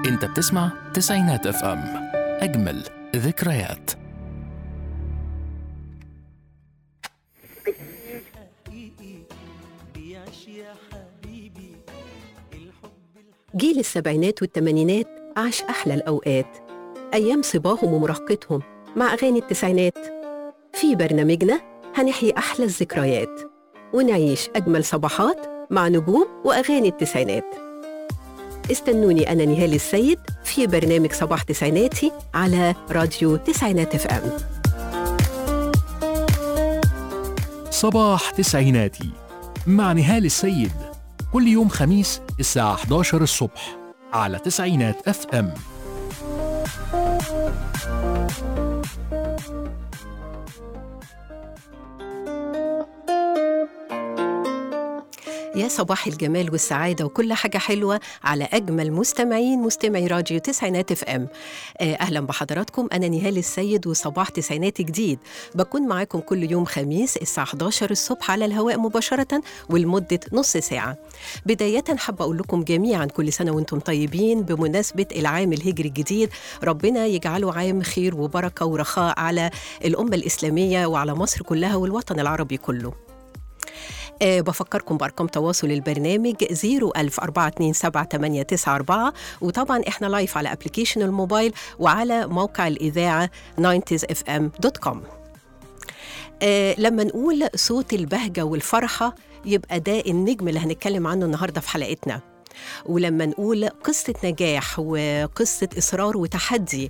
انت بتسمع تسعينات اف ام، اجمل ذكريات. جيل السبعينات والثمانينات عاش أحلى الأوقات، أيام صباهم ومراهقتهم مع أغاني التسعينات. في برنامجنا هنحيي أحلى الذكريات ونعيش أجمل صباحات مع نجوم وأغاني التسعينات. استنوني أنا نهال السيد في برنامج صباح تسعيناتي على راديو تسعينات اف ام. صباح تسعيناتي مع نهال السيد، كل يوم خميس الساعة 11 الصبح على تسعينات اف ام. يا صباح الجمال والسعادة وكل حاجة حلوة على أجمل مستمعي راديو تسعينات اف ام. أهلا بحضراتكم، أنا نهال السيد وصباح تسعيناتي جديد بكون معاكم كل يوم خميس الساعة 11 الصبح على الهواء مباشرة ولمدة نص ساعة. بداية حابة أقول لكم جميعا كل سنة وانتم طيبين بمناسبة العام الهجري الجديد. ربنا يجعله عام خير وبركة ورخاء على الأمة الإسلامية وعلى مصر كلها والوطن العربي كله. بفكركم بأرقام تواصل البرنامج 010427894، وطبعا احنا لايف على ابليكيشن الموبايل وعلى موقع الإذاعة 90sfm.com. لما نقول صوت البهجة والفرحة يبقى ده النجم اللي هنتكلم عنه النهاردة في حلقتنا. ولما نقول قصة نجاح وقصة إصرار وتحدي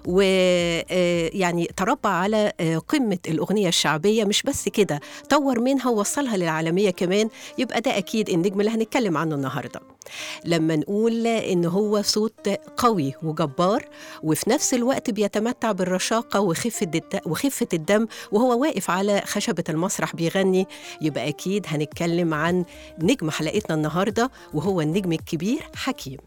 ويعني تربى على قمة الأغنية الشعبية، مش بس كده طور منها ووصلها للعالمية كمان، يبقى ده أكيد النجم اللي هنتكلم عنه النهاردة. لما نقول إن هو صوت قوي وجبار وفي نفس الوقت بيتمتع بالرشاقة وخفة الدم وهو واقف على خشبة المسرح بيغني، يبقى أكيد هنتكلم عن نجم حلقتنا النهاردة وهو النجم الكبير حكيم.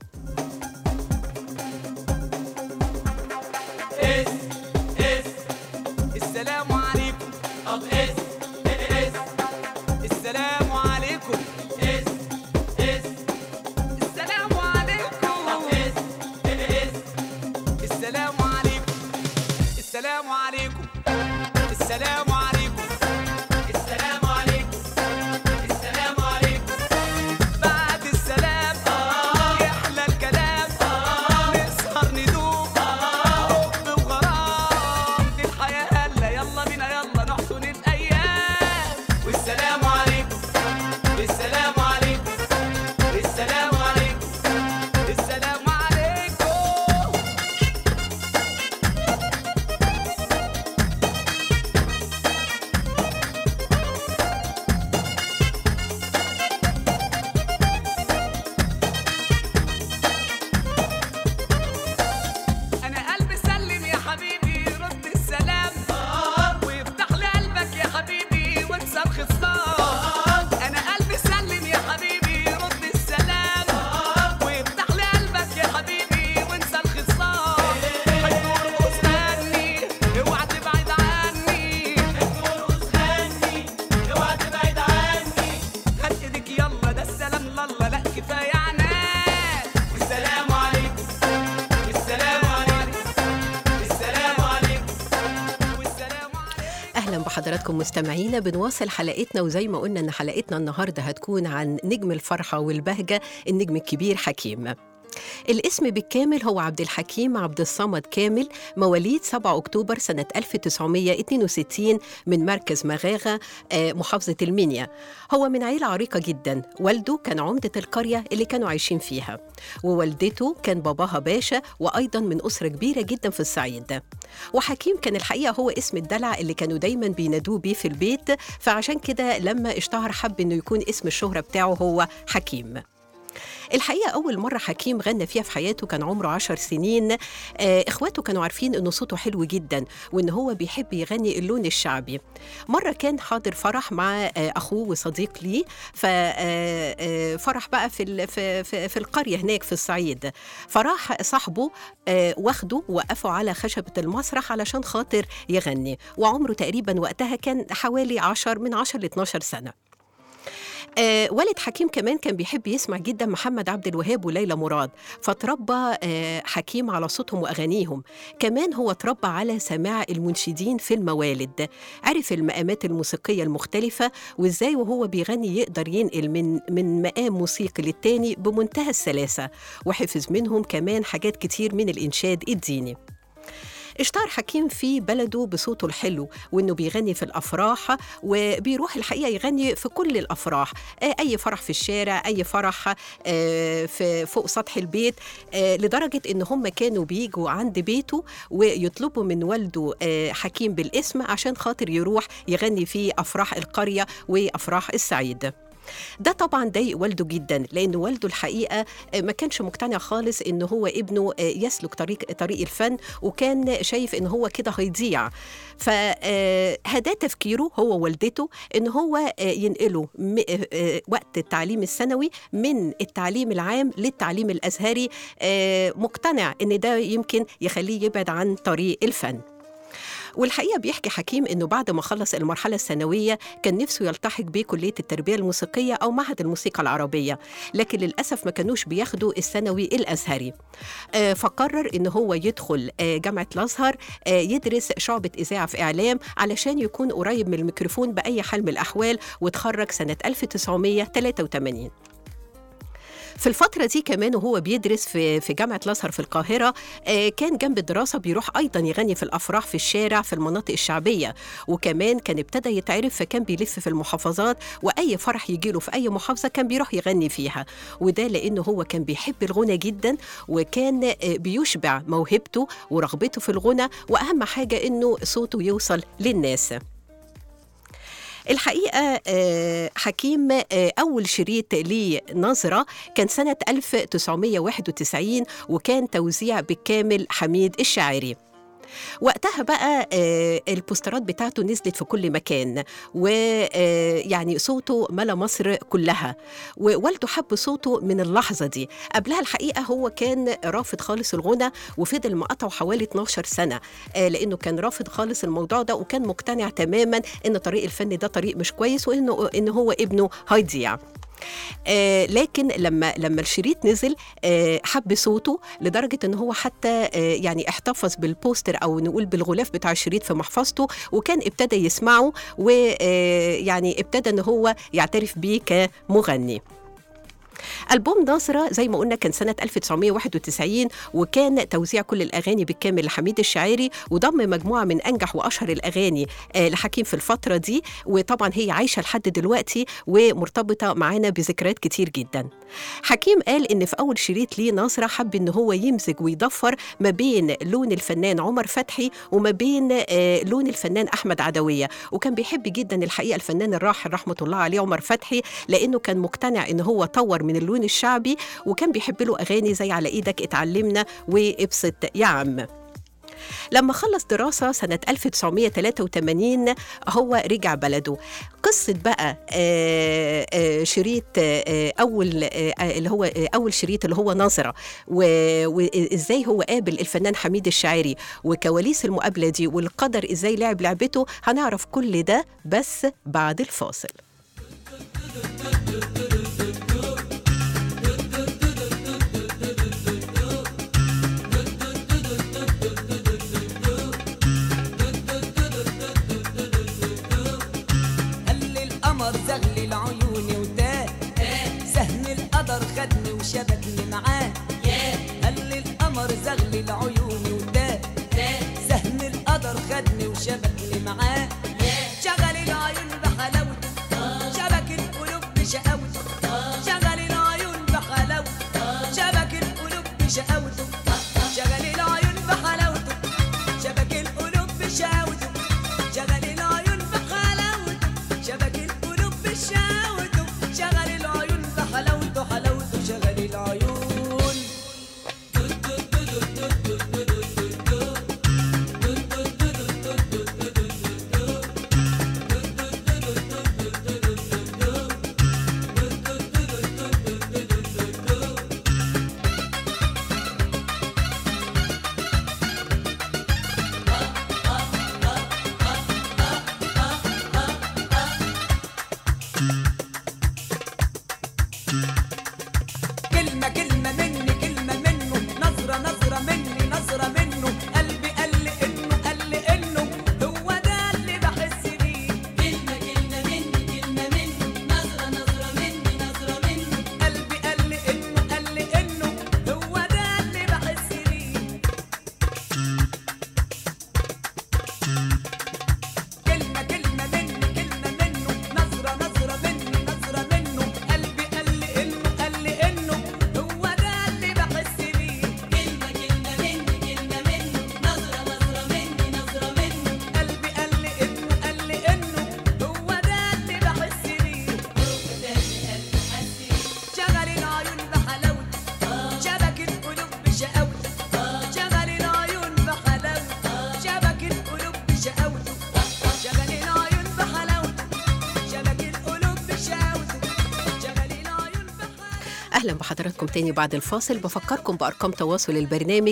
السلام عليكم. السلام عليكم. السلام عليكم. السلام عليكم. السلام عليكم. السلام عليكم. السلام عليكم. السلام عليكم. بعد السلام يحلى الكلام، نسهر ندوب حب وغرام، دي الحياة هلا يلا بينا يلا نحسن الأيام. والسلام عليكم. السلام عليكم. السلام عليكم. السلام عليكم. أنا قلبي سلم يا حبيبي رد السلام، ويفتح لي قلبك يا حبيبي وانسى الخصام. أنا قلبي سلم يا حبيبي رد السلام، ويفتح لي قلبك يا حبيبي وانسى الخصام. هترقص غني اوعى تبعد عني، هترقص غني اوعى تبعد عني. هات ايدك يلا ده السلام لله، لا كفاية عناد. والسلام عليكم. والسلام عليكم. السلام عليكم. والسلام عليكم. أهلا بحضراتكم مستمعينا، بنواصل حلقتنا وزي ما قلنا إن حلقتنا النهاردة هتكون عن نجم الفرحة والبهجة، النجم الكبير حكيم. الاسم بالكامل هو عبد الحكيم عبد الصمد كامل، مواليد 7 أكتوبر سنة 1962 من مركز مغاغة محافظة المنيا. هو من عيلة عريقة جدا، والده كان عمدة القرية اللي كانوا عايشين فيها، ووالدته كان باباها باشا وأيضا من أسرة كبيرة جدا في الصعيد. وحكيم كان الحقيقة هو اسم الدلع اللي كانوا دايما بينادوه بيه في البيت، فعشان كده لما اشتهر حب إنه يكون اسم الشهرة بتاعه هو حكيم. الحقيقة أول مرة حكيم غنى فيها في حياته كان عمره 10 سنين. إخواته كانوا عارفين إنه صوته حلو جدا وإن هو بيحب يغني اللون الشعبي. مرة كان حاضر فرح مع أخوه وصديق ليه، ففرح بقى في القرية هناك في الصعيد، فراح صاحبه واخده وقفوا على خشبة المسرح علشان خاطر يغني، وعمره تقريبا وقتها كان حوالي من 10 ل 12 سنة. والد حكيم كمان كان بيحب يسمع جدا محمد عبد الوهاب وليلى مراد، فتربى حكيم على صوتهم وأغانيهم. كمان هو تربى على سماع المنشدين في الموالد، عرف المقامات الموسيقية المختلفة وإزاي وهو بيغني يقدر ينقل من مقام موسيقي للتاني بمنتهى السلاسة، وحفظ منهم كمان حاجات كتير من الإنشاد الديني. اشتهر حكيم في بلده بصوته الحلو، وإنه بيغني في الأفراح، وبيروح الحقيقة يغني في كل الأفراح، أي فرح في الشارع، أي فرح في فوق سطح البيت، لدرجة إن هم كانوا بيجوا عند بيته ويطلبوا من والده حكيم بالاسم عشان خاطر يروح يغني في أفراح القرية وأفراح السعيد. ده طبعا ضايق والده جدا، لأن والده الحقيقة ما كانش مقتنع خالص إن هو ابنه يسلك طريق الفن، وكان شايف إن هو كده هيضيع. فهذا تفكيره هو والدته إن هو ينقله وقت التعليم الثانوي من التعليم العام للتعليم الأزهري، مقتنع إن ده يمكن يخليه يبعد عن طريق الفن. والحقيقة بيحكي حكيم إنه بعد ما خلص المرحلة الثانوية كان نفسه يلتحق بكلية التربية الموسيقية أو معهد الموسيقى العربية، لكن للأسف ما كانوش بياخدوا الثانوي الأزهري. فقرر إنه هو يدخل جامعة الأزهر يدرس شعبة إذاعة في إعلام علشان يكون قريب من الميكروفون بأي حال من الأحوال، وتخرج سنة 1983. في الفترة دي كمان وهو بيدرس في جامعة الأزهر في القاهرة، كان جنب الدراسة بيروح أيضا يغني في الأفراح في الشارع في المناطق الشعبية، وكمان كان ابتدى يتعرف، فكان بيلف في المحافظات، وأي فرح يجيله في أي محافظة كان بيروح يغني فيها. وده لأنه هو كان بيحب الغنى جدا، وكان بيشبع موهبته ورغبته في الغنى، وأهم حاجة إنه صوته يوصل للناس. الحقيقة حكيم أول شريط ليه نظرة كان سنة 1991، وكان توزيع بالكامل حميد الشاعري. وقتها بقى البوسترات بتاعته نزلت في كل مكان، ويعني صوته ملا مصر كلها، ووالده حب صوته من اللحظة دي. قبلها الحقيقة هو كان رافض خالص الغنى، وفضل مقاطعه حوالي 12 سنة، لأنه كان رافض خالص الموضوع ده، وكان مقتنع تماما إن طريق الفن ده طريق مش كويس، وإنه هو ابنه هيضيع. لكن لما الشريط نزل حب صوته لدرجة إن هو حتى يعني احتفظ بالبوستر أو نقول بالغلاف بتاع الشريط في محفظته، وكان ابتدى يسمعه، ويعني ابتدى إن هو يعترف بيه كمغني. ألبوم ناصرة زي ما قلنا كان سنة 1991، وكان توزيع كل الأغاني بالكامل لحميد الشاعري، وضم مجموعة من أنجح وأشهر الأغاني لحكيم في الفترة دي، وطبعا هي عايشة لحد دلوقتي ومرتبطة معانا بذكريات كتير جدا. حكيم قال إن في أول شريط ليه ناصرة حب إن هو يمزج ويضفر ما بين لون الفنان عمر فتحي وما بين لون الفنان أحمد عدوية، وكان بيحب جدا الحقيقة الفنان الراحل رحمة الله عليه عمر فتحي، لأنه كان مقتنع إن هو طور من اللون الشعبي، وكان بيحب له أغاني زي على إيدك اتعلمنا وابسط يا عم. لما خلص دراسة سنة 1983 هو رجع بلده. قصة بقى شريط أول شريط اللي هو ناظرة، وإزاي هو قابل الفنان حميد الشاعري، وكواليس المقابلة دي، والقدر إزاي لعب لعبته، هنعرف كل ده بس بعد الفاصل. زغلي العيون وتاه سهم القدر خدني وشبكني معاه. قال القمر زغلي العيون وتاه سهم القدر خدني وشبكني معاه. شغل العيون بحلاوته شبك القلوب بشقاوته. شغل العيون بحلاوته شبك القلوب بشقاوته. شغل العيون بحلاوته شبك القلوب بشقاوته. شغل العيون بحلاوته شبك القلوب بشقاوته. شغل العيون بحلاوته حلاوته. شغل العيون كلمة كلمة مني كلمة منه، نظرة نظرة مني نظرة منه، قلبي قال لي إنه قال لي إنه هو ده اللي بحس بيه. كلمة كلمة مني كلمة منه، نظرة نظرة مني نظرة منه، قلبي قال لي إنه قال لي إنه هو ده اللي بحس بيه. كلمة كلمة مني كلمة منه، نظرة نظرة مني نظرة منه، قلبي قال لي إنه قال لي إنه هو ده اللي بحس بيه. كلمة كلمة مني كلمة منه، نظرة نظرة مني نظرة منه، قلبي قال لي إنه قال لي إنه هو ده اللي بحس بيه. هو ده اللي قلبي حس بيه. شغل العيون بحلاوته، شبك القلوب بشقاوته، شغل العيون بحلاوته، شبك القلوب بشقاوته، شغل العيون بحلاوته، شبك القلوب بشقاوته، شغل العيون بحلاوته. أهلا بحضراتكم تاني بعد الفاصل. بفكركم بأرقام تواصل البرنامج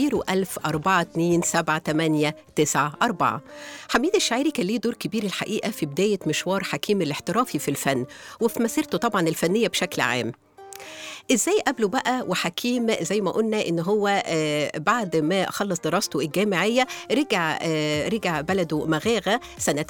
010427894. حميد الشاعري كان ليه دور كبير الحقيقة في بداية مشوار حكيم الاحترافي في الفن وفي مسيرته طبعا الفنية بشكل عام. ازاي قابله بقى وحكيم زي ما قلنا ان هو بعد ما خلص دراسته الجامعيه رجع بلده مغاغه سنه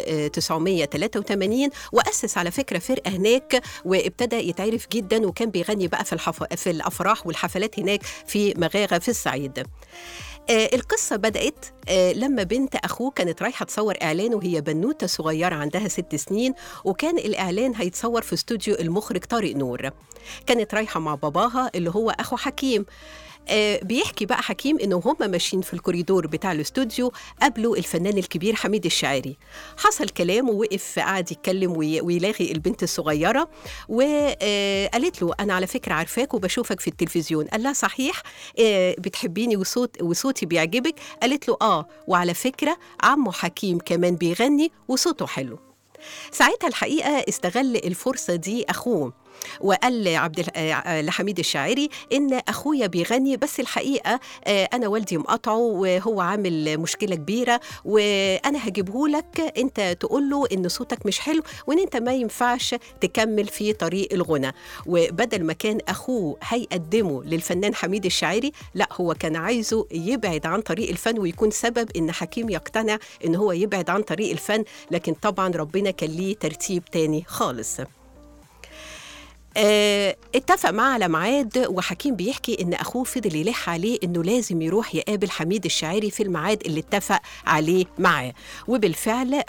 1983 واسس على فكره فرقه هناك وابتدى يتعرف جدا وكان بيغني بقى في الافراح والحفلات هناك في مغاغه في الصعيد. القصة بدأت لما بنت أخوه كانت رايحة تصور إعلان وهي بنوتة صغيرة عندها 6 سنين، وكان الإعلان هيتصور في استوديو المخرج طارق نور. كانت رايحة مع باباها اللي هو أخو حكيم. بيحكي بقى حكيم إنه هم ماشيين في الكوريدور بتاع الاستوديو قابلوا الفنان الكبير حميد الشاعري. حصل كلام ووقف قاعد يتكلم ويلاغي البنت الصغيرة وقالت له أنا على فكرة عارفاك وبشوفك في التلفزيون. قال لها صحيح بتحبيني وصوتي بيعجبك؟ قالت له وعلى فكرة عمو حكيم كمان بيغني وصوته حلو. ساعتها الحقيقة استغل الفرصة دي أخوه وقال لحميد الشاعري إن أخويا بيغني بس الحقيقة أنا والدي مقاطعه وهو عامل مشكلة كبيرة وأنا هجيبه لك أنت تقول له إن صوتك مش حلو وإن أنت ما ينفعش تكمل في طريق الغنى. وبدل ما كان أخوه هيقدمه للفنان حميد الشاعري، لا هو كان عايزه يبعد عن طريق الفن ويكون سبب إن حكيم يقتنع إن هو يبعد عن طريق الفن، لكن طبعا ربنا كان ليه ترتيب تاني خالص. اتفق معاه على ميعاد وحكيم بيحكي ان اخوه فضل يلح عليه انه لازم يروح يقابل حميد الشاعري في الميعاد اللي اتفق عليه معاه. وبالفعل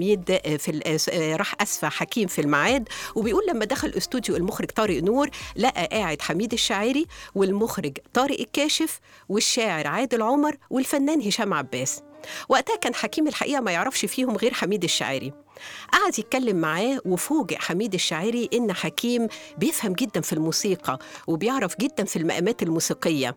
راح حكيم في الميعاد. وبيقول لما دخل استوديو المخرج طارق نور لقى قاعد حميد الشاعري والمخرج طارق الكاشف والشاعر عادل عمر والفنان هشام عباس. وقتها كان حكيم الحقيقة ما يعرفش فيهم غير حميد الشاعري. قعد يتكلم معاه وفوجئ حميد الشاعري إن حكيم بيفهم جدا في الموسيقى وبيعرف جدا في المقامات الموسيقية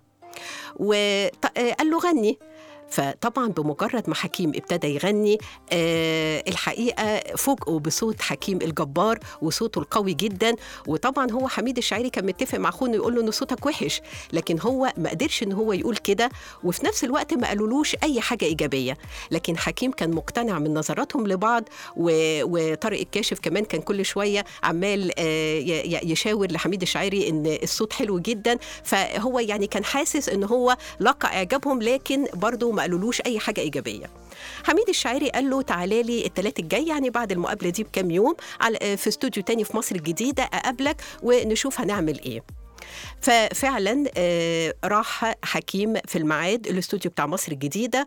وقال له غني. فطبعا بمجرد ما حكيم ابتدى يغني الحقيقة فوجئوا بصوت حكيم الجبار وصوته القوي جدا. وطبعا هو حميد الشاعري كان متفق مع اخوه انه يقول له ان صوتك وحش، لكن هو ما قدرش ان هو يقول كده وفي نفس الوقت ما قالولوش اي حاجة ايجابية. لكن حكيم كان مقتنع من نظراتهم لبعض وطارق الكاشف كمان كان كل شوية عمال يشاور لحميد الشاعري ان الصوت حلو جدا. فهو يعني كان حاسس ان هو لقى اعجابهم لكن برضه ما قالولوش أي حاجة إيجابية. حميد الشاعري قال له تعالى لي الثلاث الجاي يعني بعد المقابلة دي بكام يوم في استوديو تاني في مصر الجديدة أقابلك ونشوف هنعمل إيه. ففعلا راح حكيم في الميعاد الاستوديو بتاع مصر الجديدة.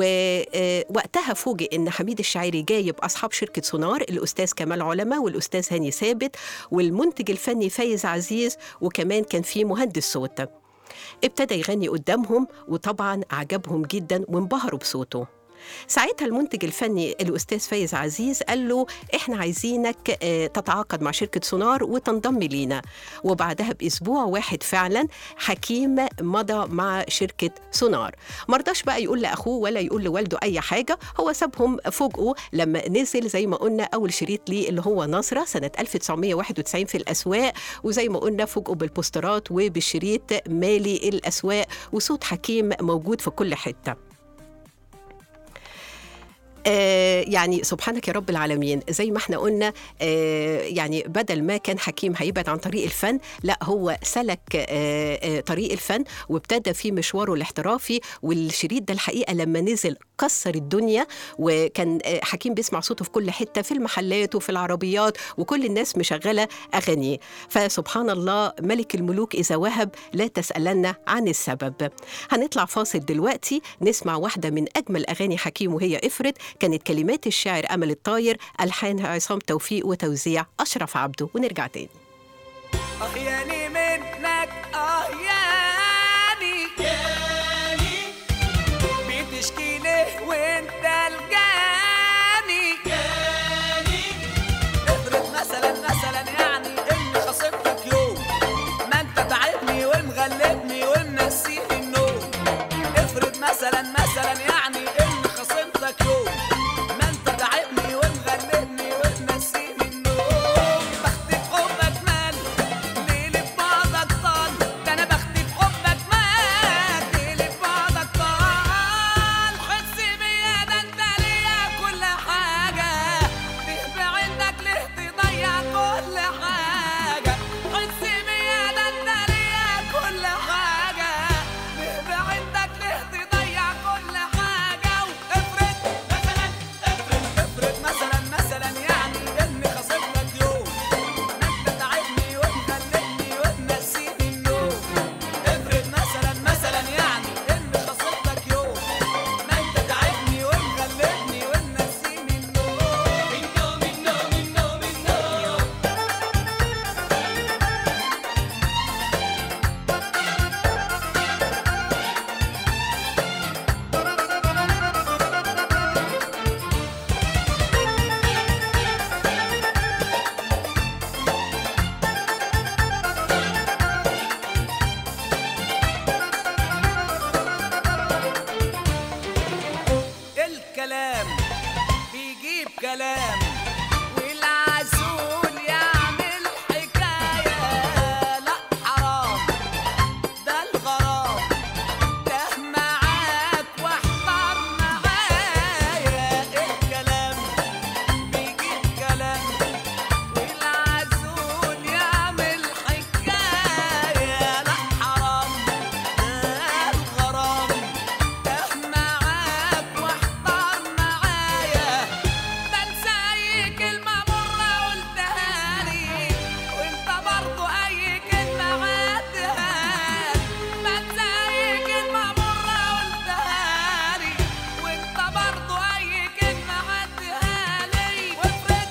ووقتها فوجئ ان حميد الشاعري جايب اصحاب شركة سونار الاستاذ كمال علماء والاستاذ هاني ثابت والمنتج الفني فايز عزيز وكمان كان فيه مهندس صوت. ابتدى يغني قدامهم وطبعا عجبهم جدا وانبهروا بصوته. ساعتها المنتج الفني الأستاذ فايز عزيز قال له إحنا عايزينك تتعاقد مع شركة سونار وتنضم لينا. وبعدها بأسبوع واحد فعلا حكيم مضى مع شركة سونار. مرضاش بقى يقول لأخوه ولا يقول لوالده أي حاجة، هو سابهم فوجئوا لما نزل زي ما قلنا أول شريط ليه اللي هو نظرة سنة 1991 في الأسواق، وزي ما قلنا فوجئوا بالبوسترات وبالشريط مالي الأسواق وصوت حكيم موجود في كل حتة. يعني سبحانك يا رب العالمين، زي ما احنا قلنا يعني بدل ما كان حكيم هيبعد عن طريق الفن، لا هو سلك طريق الفن وابتدى في مشواره الاحترافي. والشريط ده الحقيقة لما نزل كسر الدنيا، وكان حكيم بيسمع صوته في كل حتة، في المحلات وفي العربيات، وكل الناس مشغلة أغانيه. فسبحان الله ملك الملوك إذا وهب لا تسألنا عن السبب. هنطلع فاصل دلوقتي نسمع واحدة من أجمل أغاني حكيم وهي افرض، كانت كلمات الشاعر أمل الطاير، ألحان عصام توفيق وتوزيع أشرف عبده، ونرجع تاني. ياني منك ياني بتشكي ليه وانت الجاني افرض مثلا يعني اني خصمتك يوم ما انت تعبني ومغلبني ومنسيني النوم. افرض مثلا يعني اني خصمتك يوم ما انت تعبني ومغلبني ومنسيني النوم. بختي بحبك مال ليلي ببعضك طال، ده انا بختي بحبك مال ليلي ببعضك طال. حس بيا ده انت ليا كل حاجة، تهبي عندك ليه تضيع كل حاجة. حس بيا ده انت ليا كل حاجة، تهبي عندك ليه تضيع كل حاجة. وافرض مثلا يعني اني خصمتك يوم ما انت تعبني ومغلبني ومنسيني النوم. افرض مثلا يعني اني خصمتك يوم ما انت تعبني ومغلبني ومنسيني النوم. الكلام بيجيب كلام والعسول يعمل حكاية. لا حرام ده الغرام ده معاك واحضر معايا. الكلام بيجيب كلام والعسول يعمل حكاية. لا حرام ده الغرام ده معاك واحضر معايا. بنسى أي كلمة مرة قلتها لي وانت برضو أي كلمة عدها. بنسى أي كلمة مرة قلتها لي وانت برضو أي كلمة عدها لي. وافرض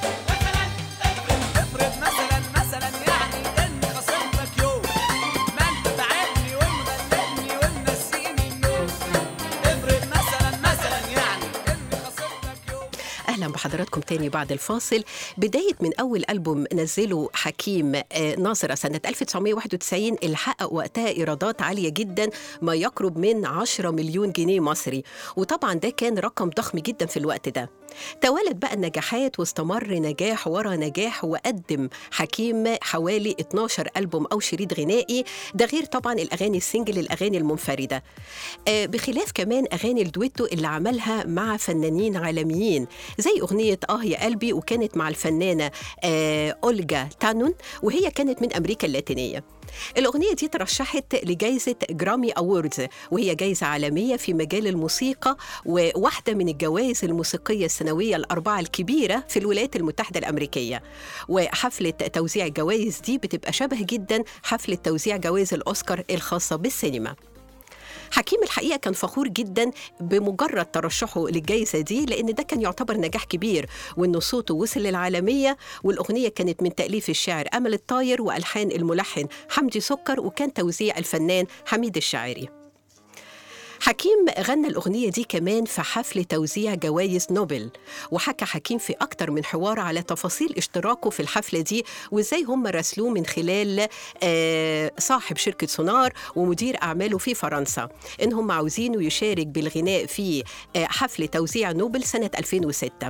مثلا يعني إني خصمتك يوم ما انت تعبني ومغلبني ومنسيني النوم. افرض مثلا يعني إني خصمتك يوم. أهلا بحضراتكم تاني بعد الفاصل. بداية من أول ألبوم نزله حكيم ناظرة سنة 1991 اللي حقق وقتها إيرادات عالية جدا ما يقرب من 10 مليون جنيه مصري، وطبعا ده كان رقم ضخم جدا في الوقت ده. توالت بقى النجاحات واستمر نجاح ورا نجاح، وقدم حكيم حوالي 12 ألبوم أو شريط غنائي، ده غير طبعا الأغاني السنجل الأغاني المنفردة، بخلاف كمان أغاني الدويتو اللي عملها مع فنانين عالميين زي أغنية يا قلبي، وكانت مع الفنانة أولجا تانون، وهي كانت من أمريكا اللاتينية. الأغنية دي ترشحت لجائزة جرامي أووردز، وهي جائزة عالمية في مجال الموسيقى، وواحدة من الجوائز الموسيقية السنوية الأربعة الكبيرة في الولايات المتحدة الأمريكية. وحفلة توزيع الجوائز دي بتبقى شبه جدا حفلة توزيع جوائز الأوسكار الخاصة بالسينما. حكيم الحقيقة كان فخور جدا بمجرد ترشحه للجائزة دي، لأن ده كان يعتبر نجاح كبير، وإنه صوته وصل للعالمية. والأغنية كانت من تأليف الشاعر أمل الطاير وألحان الملحن حمدي سكر، وكان توزيع الفنان حميد الشاعري. حكيم غنى الأغنية دي كمان في حفل توزيع جوائز نوبل، وحكى حكيم في أكتر من حوار على تفاصيل اشتراكه في الحفلة دي، وإزاي هم راسلوه من خلال صاحب شركة سونار ومدير أعماله في فرنسا، إنهم عاوزينه يشارك بالغناء في حفل توزيع نوبل سنة 2006.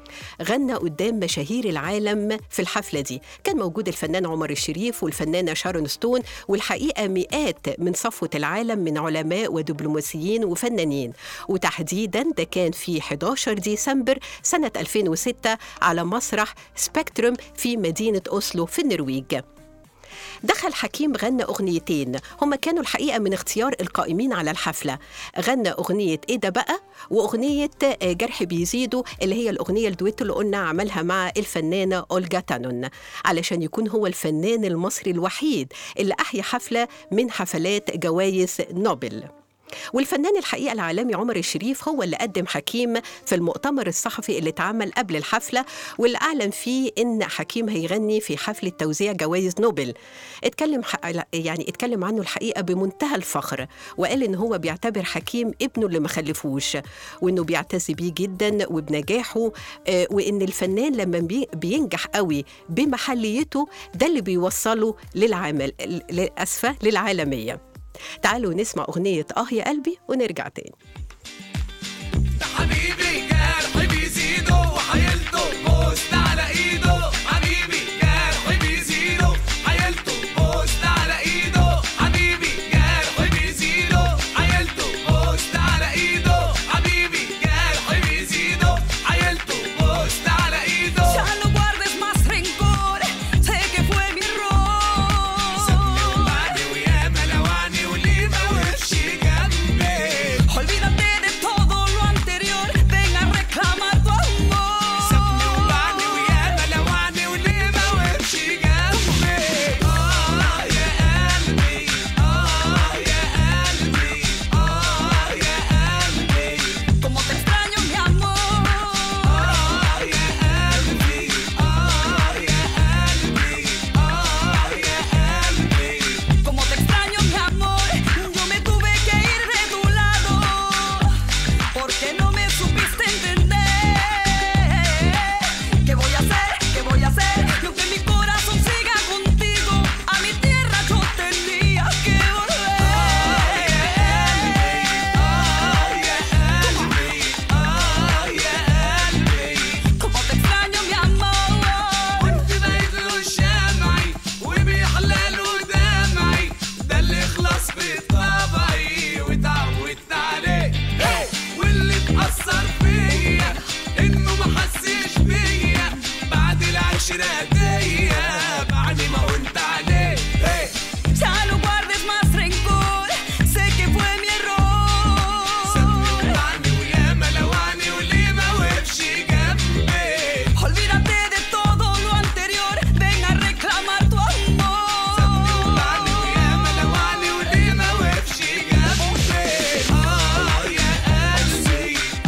غنى قدام مشاهير العالم في الحفلة دي. كان موجود الفنان عمر الشريف والفنانة شارون ستون، والحقيقة مئات من صفوة العالم من علماء ودبلوماسيين وفنانين. وتحديداً ده كان في 11 ديسمبر سنة 2006 على مسرح سبيكتروم في مدينة أوسلو في النرويج. دخل حكيم غنى أغنيتين هما كانوا الحقيقة من اختيار القائمين على الحفلة. غنى أغنية إيه ده بقى، وأغنية جرح بيزيدوا اللي هي الأغنية الدويتو اللي قلنا عملها مع الفنانة أولغا تانون، علشان يكون هو الفنان المصري الوحيد اللي أحيا حفلة من حفلات جوائز نوبل. والفنان الحقيقة العالمي عمر الشريف هو اللي قدم حكيم في المؤتمر الصحفي اللي اتعمل قبل الحفلة، واللي أعلن فيه إن حكيم هيغني في حفلة توزيع جوائز نوبل. اتكلم عنه الحقيقة بمنتهى الفخر، وقال إن هو بيعتبر حكيم ابنه اللي ما خلفوش، وإنه بيعتز بيه جدا وبنجاحه، وإن الفنان لما بينجح قوي بمحليته ده اللي بيوصله للعالمية. تعالوا نسمع أغنية يا قلبي ونرجع تاني. حبيبي جرحي بيزيدوا وحيلته بوست على ايده، حبيبي جرحي بيزيدوا حيلته بوست على ايده، حبيبي جرحي بيزيدوا حيلته بوست على ايده، حبيبي جرحي biondo, حيلته بوست على ايده. Ya no guardes más rencor, sé que fue mi error. سابني وبعدي وياما لوعني وليه ما وقفش جنبي. Olvídate de todo lo anterior, ven a reclamar tu amor. سابني وبعدي وياما لوعني وليه ما وقفش جنبي. يا قلبي، يا قلبي، يا قلبي. Como te extraño mi amor. يا قلبي، يا قلبي، يا قلبي. Como te extraño mi amor. Yo me tuve que ir de tu lado, porque no me supiste entender. ¿Qué voy a hacer? ¿Qué voy a hacer? Y aunque mi corazón siga contigo, a mi tierra yo tenía que volver. Como te extraño mi amor. وانت بايدله شمعي وبيحلل ودمعي، ده اللي خلاص في طبعي واتعودت عليه، واللي اتأثر فيا انه ما حسش بيا بعد العشرة دي، بعد ما قلت عليه. Ya no guardes más rencor, sé que fue mi error. سابني وبعني وياما لوعني وليه ما وقفش جنبي. Olvídate de todo lo anterior, ven a reclamar tu amor. سابني وبعني وياما لوعني وليه ما وقفش جنبي. يا قلبي،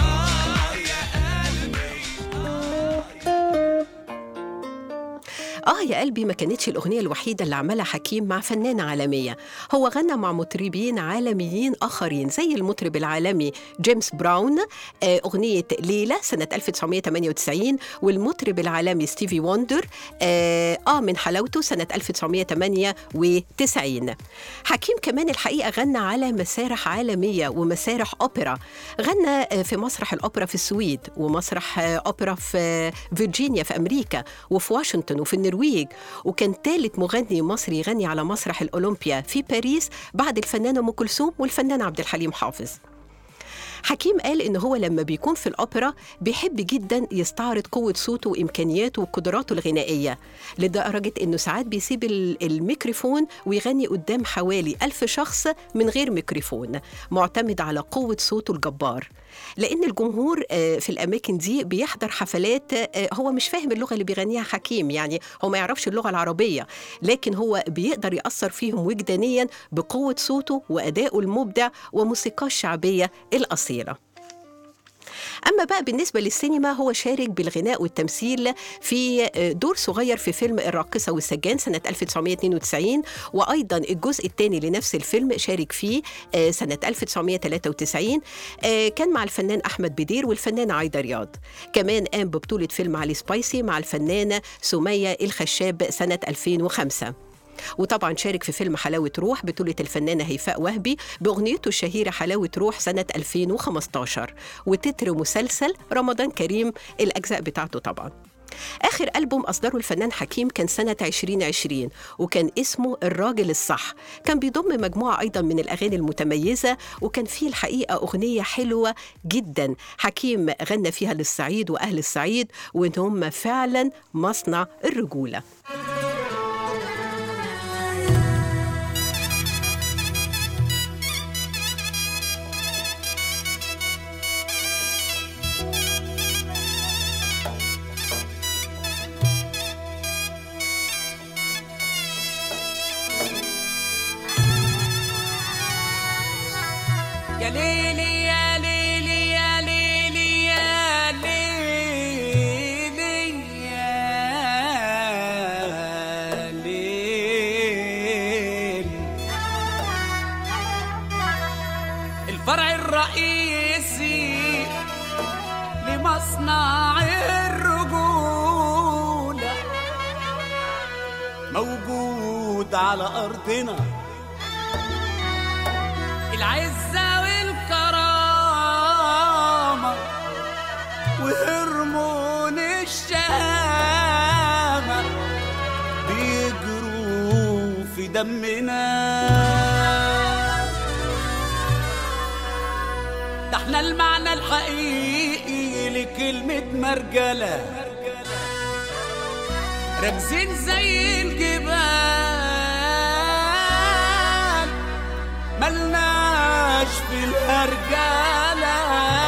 يا قلبي ما كانتش الأغنية الوحيدة اللي عملها حكيم مع فنانة عالمية. هو غنى مع مطربين عالميين آخرين زي المطرب العالمي جيمس براون أغنية ليلة سنة 1998، والمطرب العالمي ستيفي ووندر من حلاوته سنة 1998. حكيم كمان الحقيقة غنى على مسارح عالمية ومسارح أوبرا. غنى في مسرح الأوبرا في السويد، ومسرح أوبرا في فيرجينيا في أمريكا، وفي واشنطن وفي النرويج، وكان ثالث مغني مصري يغني على مسرح الأولمبيا في باريس بعد الفنانة أم كلثوم والفنان عبد الحليم حافظ. حكيم قال إن هو لما بيكون في الأوبرا بيحب جداً يستعرض قوة صوته وإمكانياته وقدراته الغنائية، لدرجة إنه ساعات بيسيب الميكروفون ويغني قدام حوالي 1000 شخص من غير ميكروفون، معتمد على قوة صوته الجبار. لأن الجمهور في الأماكن دي بيحضر حفلات هو مش فاهم اللغة اللي بيغنيها حكيم، يعني هو ما يعرفش اللغة العربية، لكن هو بيقدر يأثر فيهم وجدانياً بقوة صوته وأدائه المبدع وموسيقاه الشعبية الأصيلة. أما بقى بالنسبة للسينما، هو شارك بالغناء والتمثيل في دور صغير في فيلم الراقصة والسجان سنة 1992، وأيضا الجزء الثاني لنفس الفيلم شارك فيه سنة 1993، كان مع الفنان أحمد بدير والفنانة عايدة رياض. كمان قام ببطولة فيلم علي سبايسي مع الفنانة سمية الخشاب سنة 2005. وطبعا شارك في فيلم حلاوة روح بطولة الفنانة هيفاء وهبي بأغنيته الشهيرة حلاوة روح سنة 2015، وتتر مسلسل رمضان كريم الأجزاء بتاعته طبعا. آخر ألبوم أصدره الفنان حكيم كان سنة 2020 وكان اسمه الراجل الصح، كان بيضم مجموعة أيضا من الأغاني المتميزة، وكان فيه الحقيقة أغنية حلوة جدا حكيم غنى فيها للصعيد وأهل الصعيد وإن هم فعلا مصنع الرجولة. يا ليلي يا ليلي يا ليلي يا ليلي يا ليل، الفرع الرئيسي لمصنع الرجولة موجود على أرضنا، العزة والكرامة وهرمون الشهامة بيجروا في دمنا، ده احنا المعنى الحقيقي لكلمة مرجلة، راكزين زي الجبال ملناش في الهرجلة،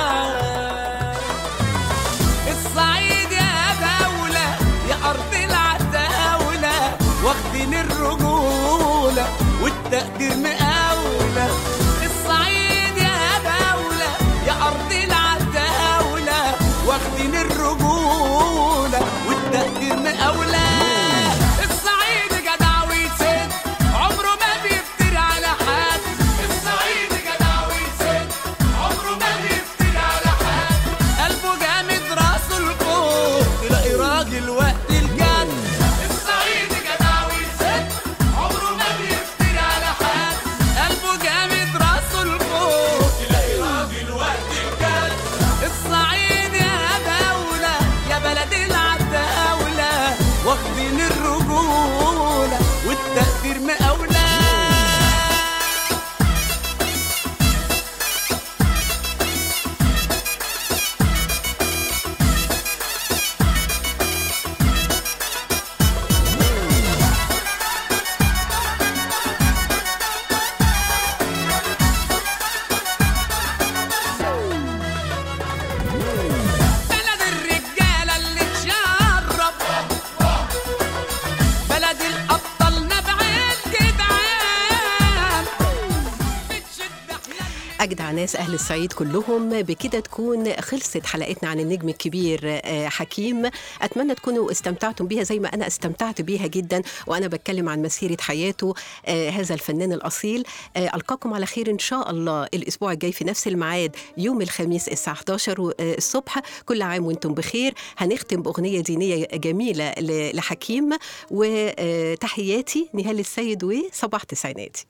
الصعيد يا دولة يا أرض العتاولة واخدين الرجولة والتقدير مقاولة، الصعيد يا دولة يا أرض العتاولة واخدين الرجولة والتقدير مقاولة، الصعيد جدع ويسد عمره ما بيفتري على حد، الصعيد جدع ويسد عمره ما بيفتري على حد، قلبه جامد راسه لفوق تلاقي راجل وقت الجد، الصعيد جدع ويسد عمره ما بيفتري على حد، قلبه جامد راسه لفوق تلاقي راجل وقت الجد، الصعيد يا دولة يا بلد العتاولة واخدين الرجولة والتقدير مقاولة. بلد الرجالة اللي تشرب، بلد الأبطال نبع الجدعان، بتشد حيل أجدع ناس أهل الصعيد كلهم. بكده تكون خلصت حلقتنا عن النجم الكبير حكيم. أتمنى تكونوا استمتعتم بيها زي ما أنا استمتعت بيها جدا وأنا بتكلم عن مسيرة حياته هذا الفنان الأصيل. ألقاكم على خير إن شاء الله الأسبوع الجاي في نفس الميعاد يوم الخميس الساعة 11 الصبح. كل عام وانتم بخير. هنختم بأغنية دينية جميلة لحكيم، وتحياتي نهال السيد وصباح تسعيناتي.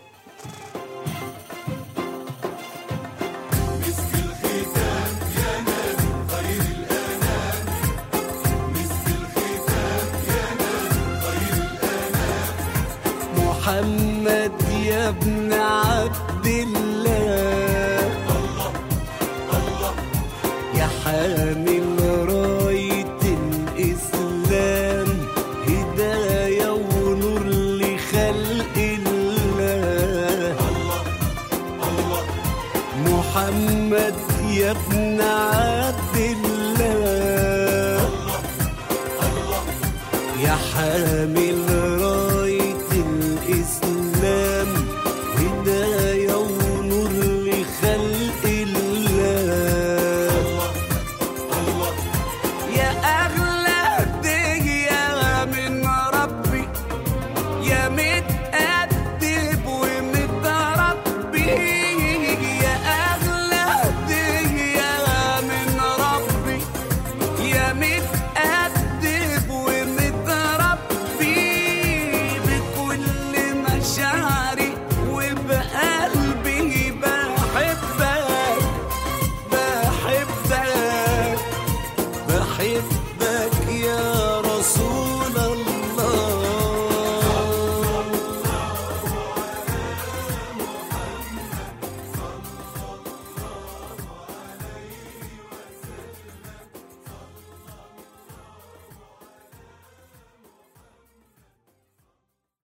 محمد يا ابن عبد الله، يا حامل راية الإسلام، هداية ونور لخلق الله، محمد يا ابن عبد الله، يا حامل